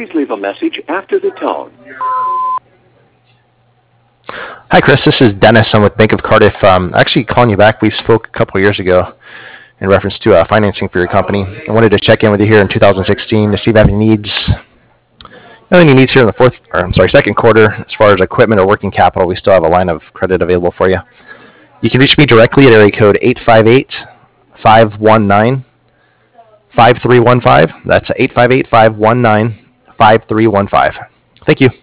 Please leave a message after the tone. Hi, Chris. This is Dennis. I'm with Bank of Cardiff. Actually, calling you back. We spoke a couple years ago in reference to financing for your company. I wanted to check in with you here in 2016 to see if you have any needs. Any needs here in the second quarter as far as equipment or working capital. We still have a line of credit available for you. You can reach me directly at area code 858-519-5315. That's 858-519-5315. Thank you.